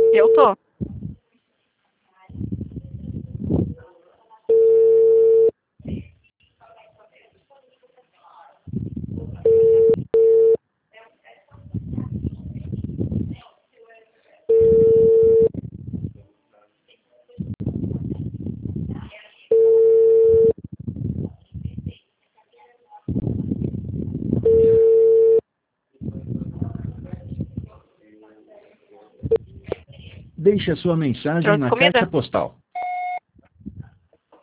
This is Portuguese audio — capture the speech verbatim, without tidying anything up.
Eu tô. Deixe a sua mensagem Trouxe na comida? caixa postal.